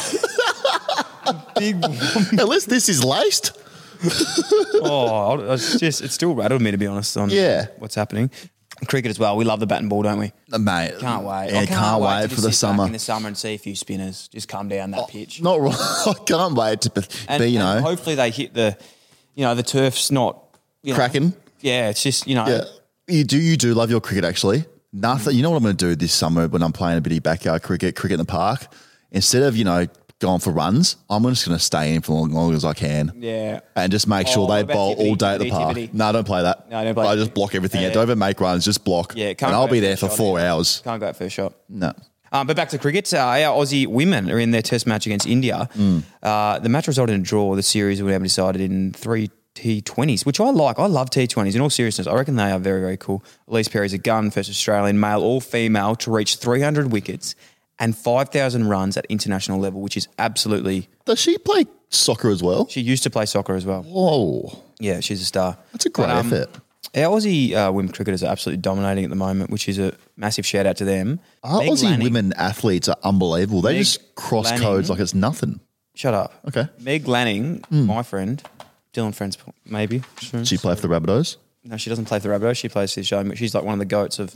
big warm. Unless this is laced. It still rattled me, to be honest, on what's happening. Cricket as well. We love the bat and ball, don't we? Mate. Can't wait. Yeah, I can't wait to for just the sit back summer. in the summer and see a few spinners just come down that pitch. Not right. I can't wait to be, And hopefully they hit the turf's not cracking. Yeah, it's just, Yeah. You do love your cricket, actually. Nothing. You know what I'm going to do this summer when I'm playing a bit of backyard cricket in the park? Instead of, going for runs, I'm just going to stay in for as long as I can. Yeah. And just make sure what they about bowl tippity, all day at the park. tippity? No, don't play that. No, don't play I tippity. just block everything Yeah, out. Don't even make runs, just block. Yeah, and I'll be there for shot 4 either. hours. Can't go out first shot. No. But back to cricket, our Aussie women are in their test match against India. The match resulted in a draw. The series would have decided in 3 T20s, which I like. I love T20s. In all seriousness, I reckon they are very, very cool. Elise Perry's a gun, first Australian male or female to reach 300 wickets and 5,000 runs at international level, which is absolutely... Does she play soccer as well? She used to play soccer as well. Whoa. Yeah, she's a star. That's a great effort. Our Aussie women cricketers are absolutely dominating at the moment, which is a massive shout out to them. Our Meg Aussie Lanning- women athletes are unbelievable. They Meg just cross Lanning- codes like it's nothing. Shut up. Okay. Meg Lanning, my friend, Dylan Friends, maybe. She play for the Rabbitohs? No, she doesn't play for the Rabbitohs. She plays for the show, but she's like one of the goats of.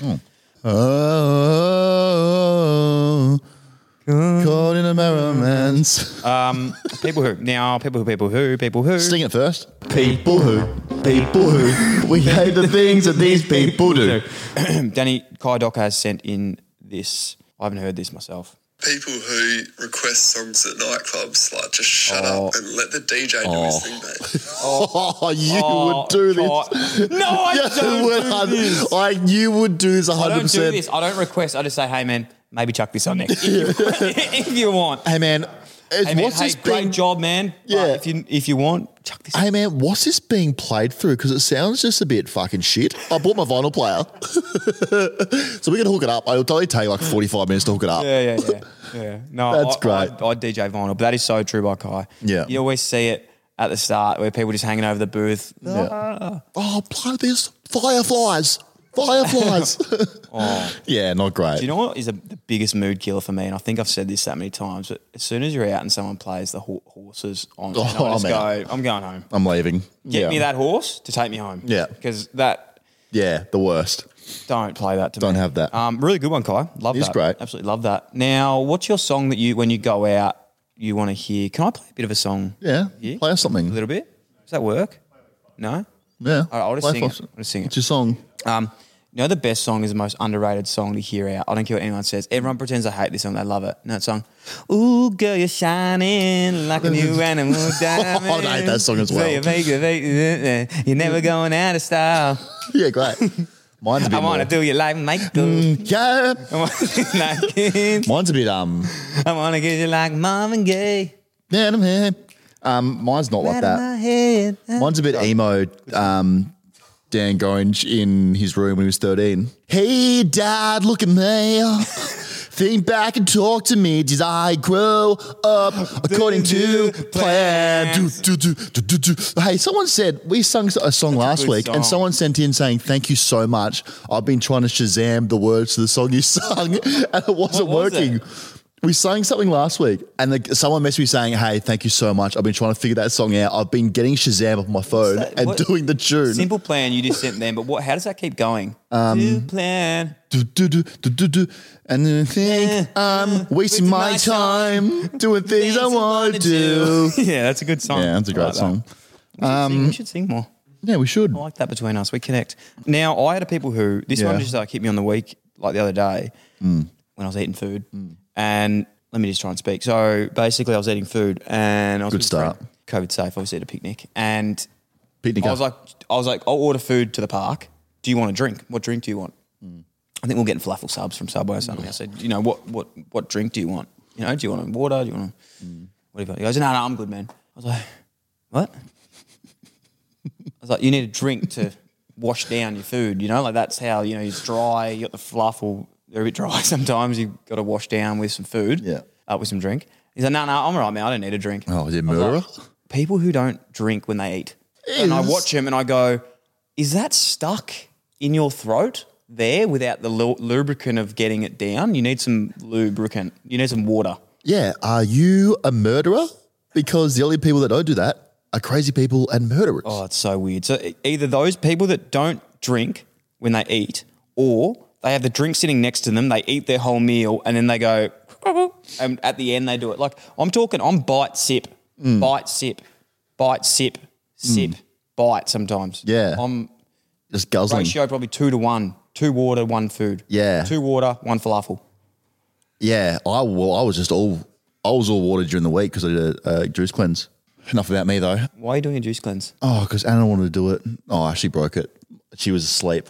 Oh, caught in a romance. People who. Sing it first. People who. We hate the things that these people do. Danny Kai Docker has sent in this. I haven't heard this myself. People who request songs at nightclubs, like, just shut up and let the DJ do his thing, mate. Oh, you would do this. No, I don't do this. You would do this 100%. I don't do this. I don't request. I just say, hey, man, maybe chuck this on next if you want. Hey, man. What's this great job, man. Yeah. But if you want, chuck this. Hey, man, what's this being played through? Because it sounds just a bit fucking shit. I bought my vinyl player. So we're going to hook it up. It'll only take like 45 minutes to hook it up. Yeah. No, That's great. I DJ vinyl, but that is so true by Kai. Yeah. You always see it at the start where people just hanging over the booth. Yeah. Oh, play this. Fireflies. Yeah, not great. Do you know what is the biggest mood killer for me? And I think I've said this that many times, but as soon as you're out and someone plays the horses on, I'm going home. I'm leaving. Get me that horse to take me home. Yeah. Because that... Yeah, the worst. Don't play that to me. Don't have that. Really good one, Kai. Love that. It's great. Absolutely love that. Now, what's your song that when you go out, you want to hear? Can I play a bit of a song? Yeah, here? play us something. A little bit? Does that work? No? Yeah. All right, I'll just sing it. What's your song? You know the best song is the most underrated song to hear out. I don't care what anyone says. Everyone pretends they hate this song. They love it. And that song, ooh, girl, you're shining like a new animal diamond. I hate that song as well. You're never going out of style. Yeah, great. Mine's a bit I want to do you like Michael. Yeah. I want to do you like him. Mine's a bit I want to get you like Marvin Gaye. Yeah, I'm here. Mine's not like that. Mine's a bit emo. Dan Gorringe in his room when he was 13. Hey, Dad, look at me. Think back and talk to me. Did I grow up according to plan? Hey, someone said, we sung a song last week and someone sent in saying, thank you so much. I've been trying to Shazam the words to the song you sung and it wasn't working. We sang something last week and someone messaged me saying, hey, thank you so much. I've been trying to figure that song out. I've been getting Shazam off my phone and doing the tune. Simple Plan, you just sent them, but how does that keep going? Simple Plan. And then I think I'm wasting my time doing things I want to do. Yeah, that's a good song. Yeah, that's a great song. We should sing more. Yeah, we should. I like that between us. We connect. Now, I had people who, this one just hit me on the week, like the other day, when I was eating food. And let me just try and speak. So basically, I was eating food and I was good start. COVID safe, obviously at a picnic. And picnic I was like, I'll order food to the park. Do you want a drink? What drink do you want? I think we're getting falafel subs from Subway or something. I said, what drink do you want? Do you want a water? Do you want whatever? He goes, no, I'm good, man. I was like, what? I was like, you need a drink to wash down your food, like that's how, it's dry, you got the falafel, they're a bit dry sometimes, you've got to wash down with some food, with some drink. He's like, no, I'm all right, man, I don't need a drink. Oh, is he a murderer? Like, people who don't drink when they eat. And I watch him and I go, is that stuck in your throat there without the lubricant of getting it down? You need some lubricant. You need some water. Yeah. Are you a murderer? Because the only people that don't do that are crazy people and murderers. Oh, it's so weird. So either those people that don't drink when they eat, or they have the drink sitting next to them, they eat their whole meal, and then they go, and at the end they do it. Like I'm bite, sip, bite, sip, bite, sip, bite sometimes. Yeah. I'm just guzzling. Ratio probably 2 to 1. 2 water, 1 food. Yeah. 2 water, 1 falafel. Yeah. I was all water during the week because I did a juice cleanse. Enough about me though. Why are you doing a juice cleanse? Oh, because Anna wanted to do it. Oh, I actually broke it. She was asleep.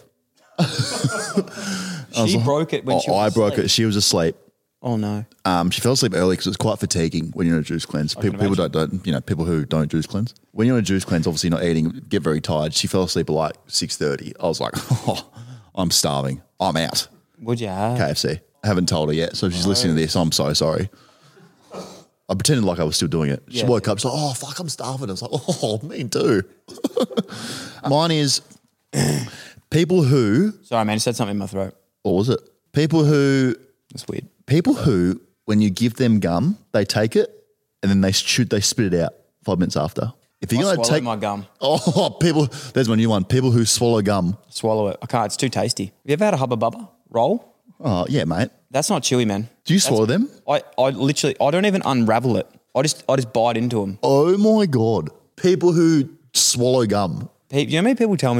She broke it when she was I broke asleep. it. She was asleep. Oh no. She fell asleep early because it's quite fatiguing when you're on a juice cleanse. People don't people who don't juice cleanse. When you're on a juice cleanse, obviously not eating, get very tired. She fell asleep at like 6:30. I was like, oh, I'm starving. I'm out. Would you have? KFC. I haven't told her yet, so if she's listening to this, I'm so sorry. I pretended like I was still doing it. She woke up, she's like, oh, fuck, I'm starving. I was like, oh, me too. Mine is people who... Sorry, man, you said something in my throat. What was it? People who... That's weird. People who, when you give them gum, they take it and then they spit it out 5 minutes after. If you're going to take my gum. Oh, people, there's my new one. People who swallow gum. Swallow it. I can't. It's too tasty. Have you ever had a Hubba Bubba roll? Oh, yeah, mate. That's not chewy, man. Do you swallow them? I don't even unravel it. I just bite into them. Oh my God. People who swallow gum. You know how many people tell me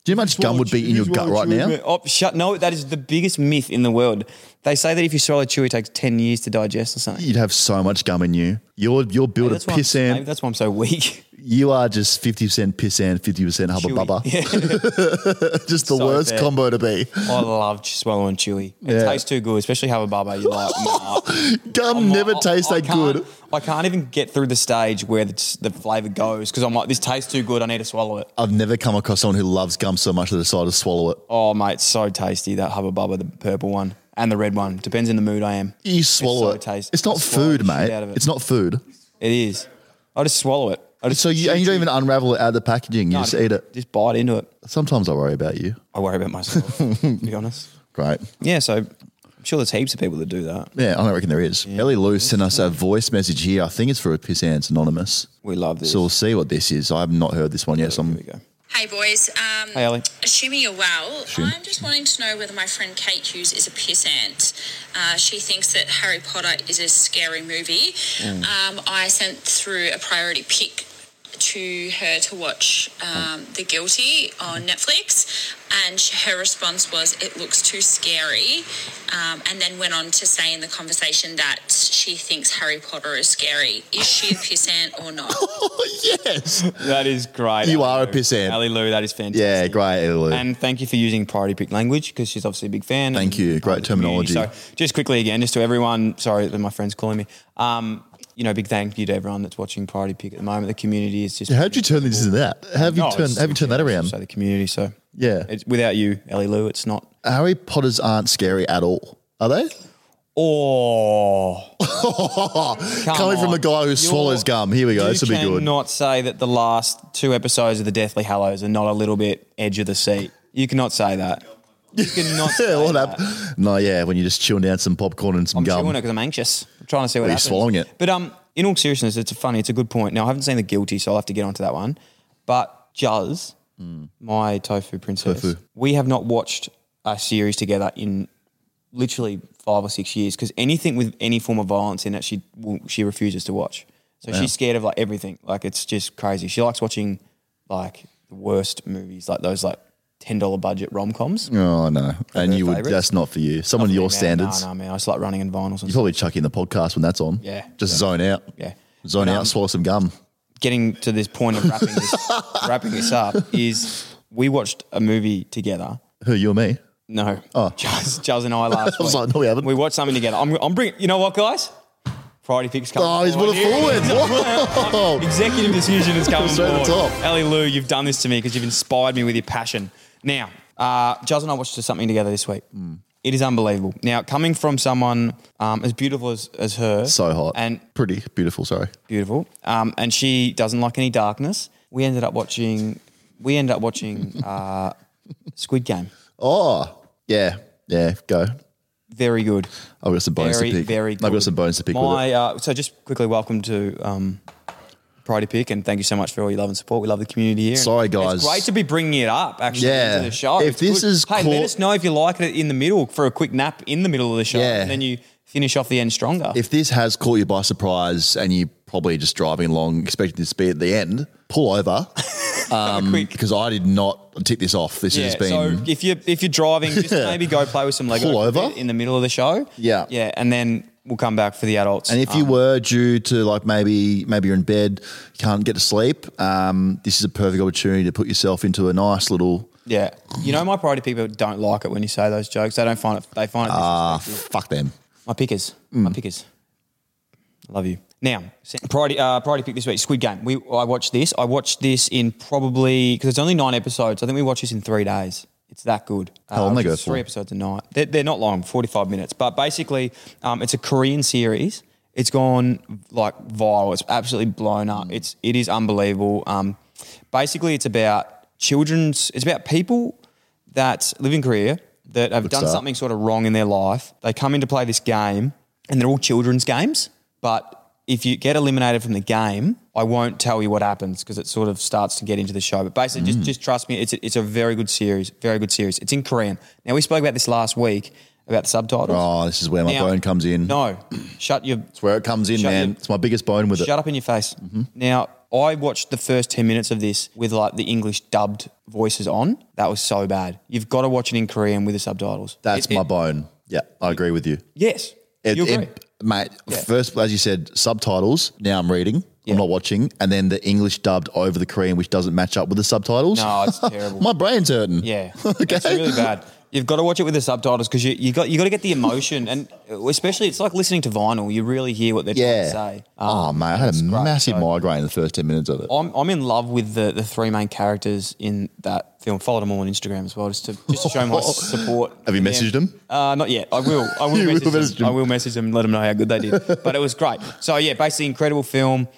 Do you know how much gum would be in your gut right now? Oh, no, that is the biggest myth in the world. They say that if you swallow chewy, it takes 10 years to digest or something. You'd have so much gum in you. You're built of piss Maybe and that's why I'm so weak. you are just 50% piss and 50% hubba bubba. Yeah. Just the So worst fair. combo to be. I love swallowing chewy. It Yeah. tastes too good, especially Hubba Bubba. You're like, nah. Gum never tastes that can't- good. I can't even get through the stage where the flavour goes because I'm like, this tastes too good. I need to swallow it. I've never come across someone who loves gum so much they decide to swallow it. Oh, mate, it's so tasty, that Hubba Bubba, the purple one and the red one. Depends in the mood I am. You swallow so it. tasty. It's not I swallow food, the shit mate. out of it. It's not food. It is. I just swallow it. So you don't even unravel it out of the packaging. You just eat it. Just bite into it. Sometimes I worry about you. I worry about myself, to be honest. Great. Yeah, so I'm sure there's heaps of people that do that. Yeah, I don't reckon there is. Ellie Lou sent us a voice message here. I think it's for a Piss Ants Anonymous. We love this. So we'll see what this is. I have not heard this one yet. So Here I'm we go. Hey boys, Hey, Ellie. assuming you're well, I'm just wanting to know whether my friend Kate Hughes is a pissant. She thinks that Harry Potter is a scary movie. I sent through a priority pick to her to watch The Guilty on Netflix, and her response was, it looks too scary, and then went on to say in the conversation that she thinks Harry Potter is scary. Is she a pissant or not? yes. That is great. You Ellie are a Lou. pissant. Ellie Lou, that is fantastic. Yeah, great, Ellie Lou. And thank you for using priority pick language because she's obviously a big fan. Thank you. Great terminology. So just quickly again, just to everyone, sorry that my friend's calling me. Big thank you to everyone that's watching Priority Pick at the moment. The community is just. How did you turn this into that? Have you turned that around? So the community. So Yeah. without you, Ellie Lou, it's not. Harry Potters aren't scary at all, are they? Oh, Coming from a guy who swallows gum. Here we go. This will be You good. cannot say that the last 2 episodes of the Deathly Hallows are not a little bit edge of the seat. You cannot say that. You cannot say What that. happened? No, yeah, when you're just chewing down some popcorn and some I'm gum. chewing it because I'm anxious. I'm trying to see what Are you happens. swallowing it? But in all seriousness, it's a good point. Now I haven't seen The Guilty, so I'll have to get onto that one. But Juz, my tofu princess, Tofu. we have not watched a series together in literally 5 or 6 years because anything with any form of violence in it, she refuses to watch. So she's scared of like everything. Like it's just crazy. She likes watching like the worst movies, like those like $10 budget rom-coms. Oh, no. And her you would, favourites? that's not for you. Someone of your standards. No, man. I just like running in vinyls and You stuff. probably chuck in the podcast when that's on. Yeah. Just zone out. Yeah. Zone But, out, swallow some gum. Getting to this point of wrapping this up is we watched a movie together. Who, you or me? No. Oh. Juz and I last I was week. like, no, we haven't. We watched something together. I'm bringing, you know what, guys? Priority Pick's coming. Oh, he's put it forward. Whoa. Executive decision is coming Straight to the forward. top. Ellie Lou, you've done this to me because you've inspired me with your passion. Now, Juz and I watched something together this week. It is unbelievable. Now, coming from someone as beautiful as her. So hot. And pretty beautiful, sorry. beautiful. And she doesn't like any darkness. We ended up watching Squid Game. Oh, yeah. Yeah, go. Very good. I've got some bones Very, to pick. very I've got good. some bones to pick with it. So just quickly, welcome to Priority Pick, and thank you so much for all your love and support. We love the community here. And Sorry, guys. It's great to be bringing it up, actually, Yeah. into the show. If It's this good. is hey, caught- let us know if you like it in the middle for a quick nap in the middle of the show, Yeah. and then you finish off the end stronger. If this has caught you by surprise and you're probably just driving along expecting this to be at the end, pull over quick. because I did not tick this off. This has been... So if you're driving, just maybe go play with some Lego Pull over. in the middle of the show. Yeah. Yeah, and then we'll come back for the adults. And if you were due to like maybe you're in bed, can't get to sleep, this is a perfect opportunity to put yourself into a nice little... Yeah. You know, my Priority people don't like it when you say those jokes. They find it disrespectful. Fuck them. My pickers. My pickers. Love you. Now, Priority pick this week, Squid Game. I watched this. I watched this in probably, because it's only 9 episodes. I think we watched this in 3 days. It's that good. How long they go it's for? 3 episodes a night. They're not long, 45 minutes. But basically, it's a Korean series. It's gone like viral. It's absolutely blown up. It is unbelievable. Basically, it's about it's about people that live in Korea that have done start. something sort of wrong in their life. They come in to play this game, and they're all children's games. But if you get eliminated from the game, I won't tell you what happens because it sort of starts to get into the show. But basically, just trust me, it's a very good series. Very good series. It's in Korean. Now, we spoke about this last week about the subtitles. Oh, this is where my Now- bone comes in. No, shut your It's where it comes in, Shut man. your- It's my biggest bone with it. Shut up in your face. Now, I watched the first 10 minutes of this with like the English dubbed voices on. That was so bad. You've got to watch it in Korean with the subtitles. That's my bone. Yeah, I agree with you. Yes. You agree? Mate, first, as you said, subtitles. Now I'm reading. Yeah. I'm not watching. And then the English dubbed over the Korean, which doesn't match up with the subtitles. No, it's terrible. My brain's hurting. Yeah. Okay. It's really bad. You've got to watch it with the subtitles because you got to get the emotion, and especially it's like listening to vinyl. You really hear what they're trying to say. Oh, mate, I had a massive migraine in the first 10 minutes of it. I'm in love with the three main characters in that film. Followed them all on Instagram as well, just to show my support. Have you messaged them? Not yet. I will. Message them. I will message them and let them know how good they did. But it was great. So yeah, basically incredible film.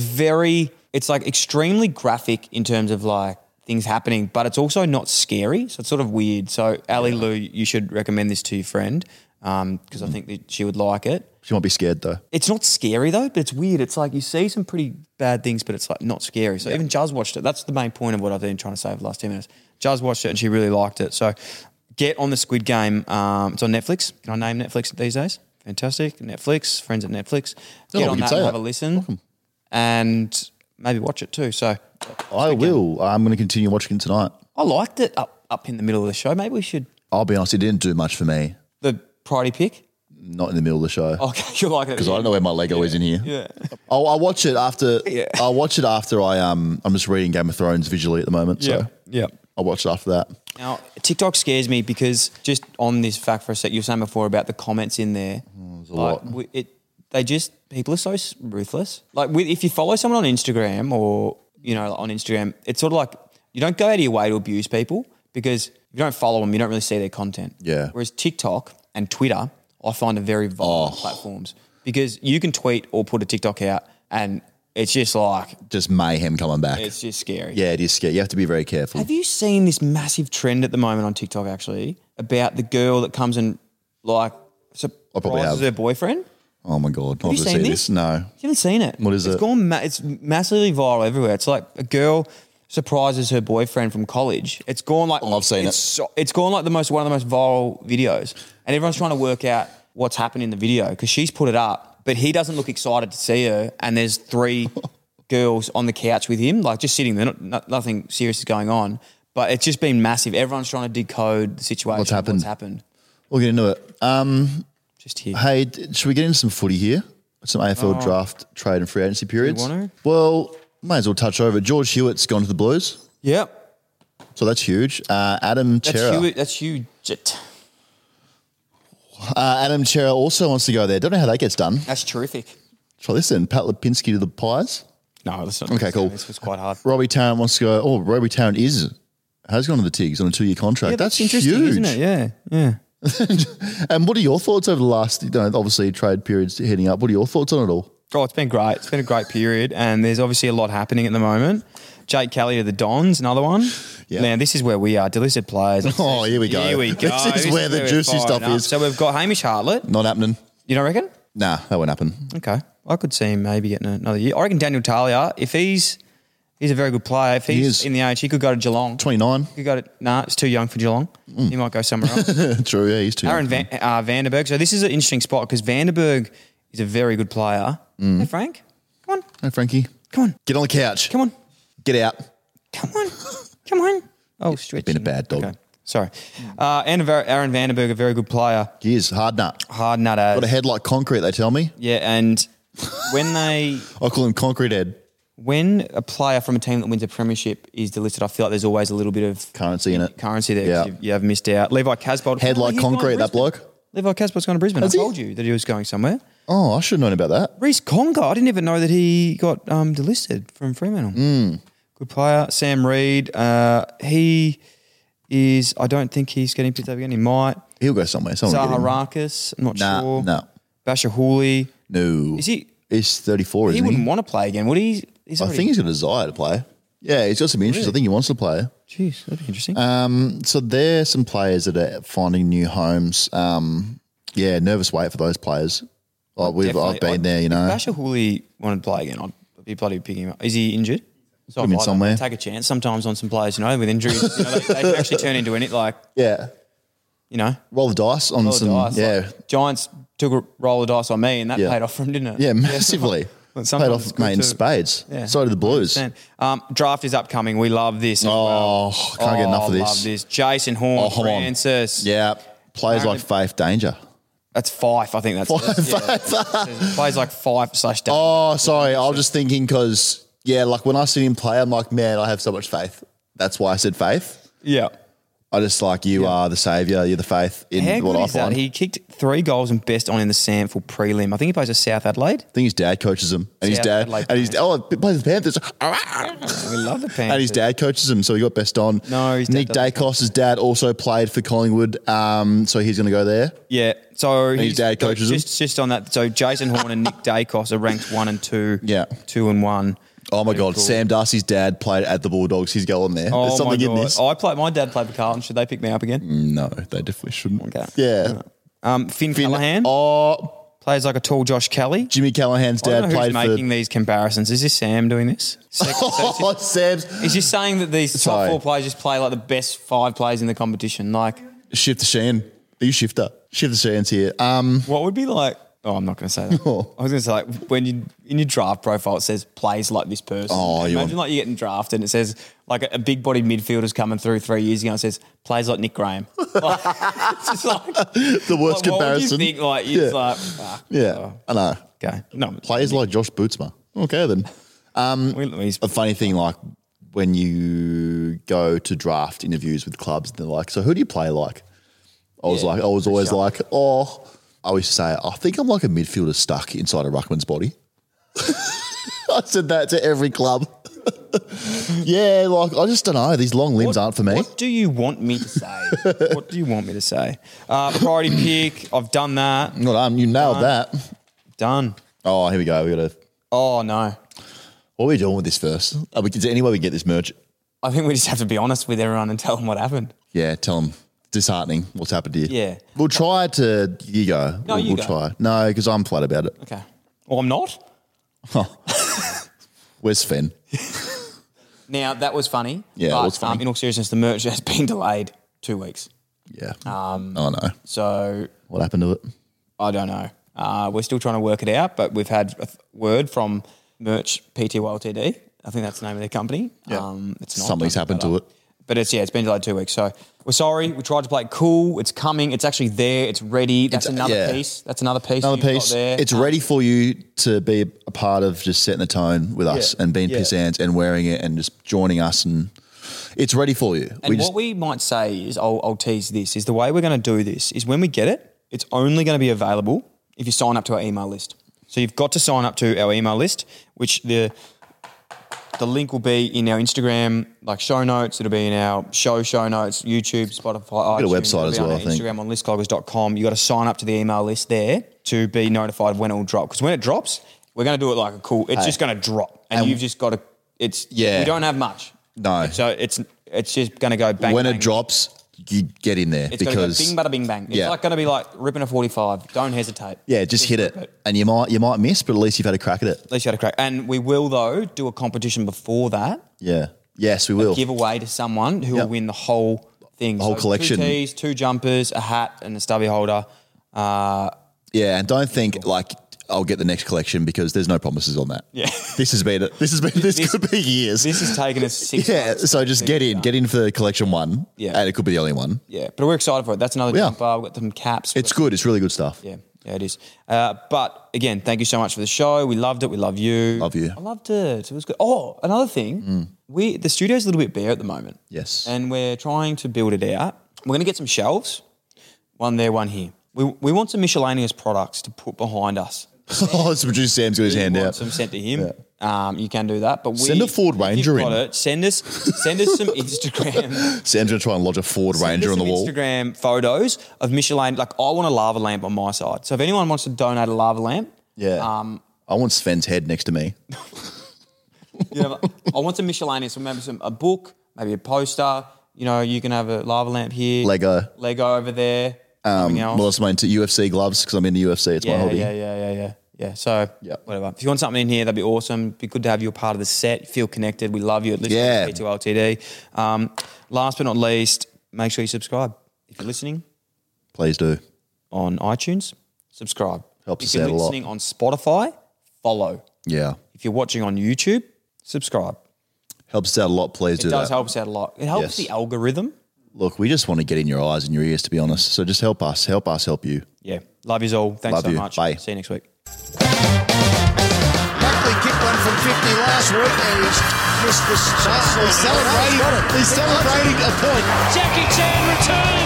It's like extremely graphic in terms of like things happening, but it's also not scary. So it's sort of weird. So Ali Lou, you should recommend this to your friend because I think that she would like it. She might be scared though. It's not scary though, but it's weird. It's like you see some pretty bad things, but it's like not scary. So even Juz watched it. That's the main point of what I've been trying to say for the last 10 minutes. Juz watched it and she really liked it. So get on the Squid Game. It's on Netflix. Can I name Netflix these days? Fantastic. Netflix, friends at Netflix. Get on that and have a listen and maybe watch it too. So I will. I'm going to continue watching it tonight. I liked it up in the middle of the show. Maybe we should. I'll be honest, it didn't do much for me. The priority pick? Not in the middle of the show. Okay, you like it because I don't know where my Lego is in here. Yeah, I'll watch it after. Yeah. I'll watch it after I'm just reading Game of Thrones visually at the moment. So yeah, I'll watch it after that. Now TikTok scares me because just on this fact for a sec, you were saying before about the comments in there. There's a lot. People are so ruthless. Like if you follow someone on Instagram or on Instagram, it's sort of like you don't go out of your way to abuse people because if you don't follow them, you don't really see their content. Yeah. Whereas TikTok and Twitter, I find are very violent platforms because you can tweet or put a TikTok out and it's just like... Just mayhem coming back. It's just scary. Yeah, it is scary. You have to be very careful. Have you seen this massive trend at the moment on TikTok actually about the girl that comes and like surprises her boyfriend? Oh my God. Have you seen this? No. You haven't seen it? What is it? It's massively viral everywhere. It's like a girl surprises her boyfriend from college. It's gone like... I've seen it. It's gone like one of the most viral videos. And everyone's trying to work out what's happened in the video because she's put it up, but he doesn't look excited to see her. And there's 3 girls on the couch with him, like just sitting there. Nothing serious is going on. But it's just been massive. Everyone's trying to decode the situation. What's happened? We'll get into it. Just here. Hey, should we get into some footy here? Some AFL draft, trade and free agency periods? Do you want to? Well, may as well touch over. George Hewitt's gone to the Blues. Yep. So that's huge. Adam Chera. That's huge. Adam Chera also wants to go there. Don't know how that gets done. That's terrific. Try this then. Pat Lipinski to the Pies. No, that's not. Okay, cool. This was quite hard. Robbie Tarrant wants to go. Oh, Robbie Tarrant has gone to the Tigs on a 2-year contract. Yeah, that's interesting, huge, isn't it? Yeah. And what are your thoughts over the last, obviously trade periods heading up? What are your thoughts on it all? Oh, it's been great. It's been a great period, and there's obviously a lot happening at the moment. Jake Kelly to the Dons, another one. Yeah. Now, this is where we are. Delisted players. Oh, here we go. Here we go. This is where the juicy stuff is. So we've got Hamish Hartlett. Not happening. You don't reckon? Nah, that won't happen. Okay. I could see him maybe getting another year. I reckon Daniel Talia, if he's a very good player. If he's in the age, he could go to Geelong. 29. He could go to, it's too young for Geelong. He might go somewhere else. True, yeah, he's too young. Aaron Vandenberg. So this is an interesting spot because Vandenberg is a very good player. Hey, Frank. Come on. Hey, Frankie. Come on. Get on the couch. Come on. Get out. Come on. Come on. Oh, stretching. Been a bad dog. Okay. Sorry. And Aaron Vandenberg, a very good player. He is. Hard nut. Hard nut as. Got a head like concrete, they tell me. Yeah, and when I call him concrete head. When a player from a team that wins a premiership is delisted, I feel like there's always a little bit of currency in it. Currency there. Yeah. You have missed out. Levi Casbolt. Head like concrete, that bloke. Levi Casbolt's gone to Brisbane. I told you that he was going somewhere. Oh, I should have known about that. Reece Conga. I didn't even know that he got delisted from Fremantle. Good player. Sam Reid. He is, I don't think he's getting picked up again. He might. He'll go somewhere. Zaharakis. I'm not sure. No. Basher Hooley. No. Is he? He's 34, isn't he? He wouldn't want to play again, would he? I think he's got a desire to play. Yeah, he's got some interest. I think he wants to play. Jeez, that'd be interesting. So there's some players that are finding new homes. Nervous wait for those players. I've been there, If Basher Hooley wanted to play again, I'd be bloody picking him up. Is he injured? So Put him in somewhere. Take a chance. Sometimes on some players, with injuries, they can actually turn into anything. Roll the dice on some. Giants took a roll of dice on me, and that paid off for him, didn't it? Yeah, massively. Well, Paid sometimes off it's good mate in to- spades. Yeah. So did the Blues. Draft is upcoming. We love this. As Oh, well. can't get enough of this. Love this. Jason Horn, Oh, come on. Francis. Yeah. Plays like Faith Danger. That's Fife. I think that's Fife. plays like Fife/. Oh, sorry. I was just thinking because, like when I see him play, I'm like, man, I have so much faith. That's why I said faith. Yeah. I just like you are the saviour. You're the faith in How what good I is that? find. He kicked 3 goals and best on in the Sample prelim. I think he plays at South Adelaide. I think his dad coaches him, and his South dad, Adelaide and his he plays the Panthers, We love the Panthers. and his dad coaches him, so he got best on. No, his dad Nick doesn't. Dacos' dad also played for Collingwood, so he's going to go there. Yeah. So his dad coaches him? just on that. So Jason Horn and Nick Dacos are ranked 1 and 2. Yeah. 2 and 1. Oh my Very God, cool. Sam Darcy's dad played at the Bulldogs. He's going there. Oh There's something my in God. this. My dad played for Carlton. Should they pick me up again? No, they definitely shouldn't. Okay. Yeah. Finn Callahan Oh, plays like a tall Josh Kelly. Jimmy Callahan's I don't dad know played who's for. making these comparisons. Is this Sam doing this? Oh, Sam's Is just saying that these Sorry. top 4 players just play like the best 5 players in the competition? Like, Shifter Sheehan. Are you Shifter? Shifter Sheehan's here. what would be like? Oh, I'm not going to say that. Oh. I was going to say, like, when you in your draft profile it says plays like this person. Oh, you Imagine like you're getting drafted and it says like a big bodied midfielder's coming through 3 years ago and it says plays like Nick Graham. Like, it's just like The worst like, comparison. What would you think? Like, you're just like, Yeah, I know. okay, no, Players like Josh Bootsma. Okay, then. he's A funny thing, like when you go to draft interviews with clubs, they're like, "So who do you play like?" I was always like, "Oh." I always say, I think I'm like a midfielder stuck inside a ruckman's body. I said that to every club. Yeah, like I just don't know. These long limbs aren't for me. What do you want me to say? What do you want me to say? Priority pick. I've done that. You nailed that. Done. Oh, here we go. We got to. Oh no. What are we doing with this first? Is there any way we can get this merch? I think we just have to be honest with everyone and tell them what happened. Yeah, tell them. Disheartening. What's happened to you? Yeah. We'll try to. You go. No, you we'll go. try. No, because I'm flat about it. Okay. Well, I'm not. Where's Sven? Now that was funny. Yeah, but, it was funny. In all seriousness, the merch has been delayed 2 weeks. Yeah. Oh no. So What happened to it? I don't know. We're still trying to work it out, but we've had a word from Merch Pty Ltd. I think that's the name of their company. Yeah. It's not. Something's happened to it. But it's been delayed 2 weeks. So we're sorry. We tried to play it cool. It's coming. It's actually there. It's ready. That's another piece. That's another piece. Another you've got piece. there. It's ready for you to be a part of just setting the tone with us and being pissants and wearing it and just joining us, and it's ready for you. And what we might say is, I'll tease this, is the way we're going to do this is when we get it, it's only going to be available if you sign up to our email list. So you've got to sign up to our email list, which the link will be in our Instagram, like show notes. It'll be in our show notes, YouTube, Spotify, We've iTunes. got a website as It'll be well, on I our think. Instagram on listcloggers.com. You got to sign up to the email list there to be notified of when it will drop. Because when it drops, we're going to do it like a cool. It's just going to drop, and you've just got to. We don't have much. No. So it's just going to go bang. when bang. it drops, you get in there It's because going to go bing, bada, bing, bang. It's like going to be like ripping a 45. Don't hesitate. yeah, just hit it, and you might miss, but at least you've had a crack at it. At least you had a crack. And we will, though, do a competition before that. Yeah. Yes, we will. Give away to someone who will win the whole thing. The whole collection. 2 tees, 2 jumpers, a hat, and a stubby holder. Yeah, and don't think like I'll get the next collection because there's no promises on that. Yeah. This could be years. This has taken us 6 yeah, months. so just get in for collection 1. Yeah. And it could be the only one. Yeah, but we're excited for it. That's another We are. jumper. We've got some caps. It's good. It's really good stuff. Yeah, it is. But again, thank you so much for the show. We loved it. We love you. Love you. I loved it. It was good. Oh, another thing. The studio's a little bit bare at the moment. Yes. And we're trying to build it out. We're going to get some shelves. One there, one here. We want some miscellaneous products to put behind us. Oh, it's producer Sam's got his hand want out. some sent to him. You can do that. But Send a Ford Ranger if you've got in. it, send us some Instagram. Sam's going to try and lodge a Ford Ranger on the wall. Instagram photos of Michelin. Like, I want a lava lamp on my side. So if anyone wants to donate a lava lamp, Yeah. I want Sven's head next to me. you know, I want some Michelin. So maybe a book, maybe a poster. You know, you can have a lava lamp here. Lego. Over there. Something else. Well, I'm into UFC gloves because I'm in the UFC. It's my hobby. Yeah. So, whatever. If you want something in here, that'd be awesome. It'd be good to have you a part of the set. Feel connected. We love you at Yeah. P2LTD. Last but not least, make sure you subscribe. If you're listening Please do. on iTunes, subscribe. Helps if us you're out a lot. listening on Spotify, follow. Yeah. If you're watching on YouTube, subscribe. Helps out a lot. Please do It that. does help us out a lot. It helps Yes. the algorithm. Look, we just want to get in your eyes and your ears, to be honest. So just help us help you. Yeah. Love yous all. Thanks Love so you. much. Bye. See you next week. Buckley kicked one from 50 last week and he's missed the shot. He's celebrating a point. Jackie Chan returns.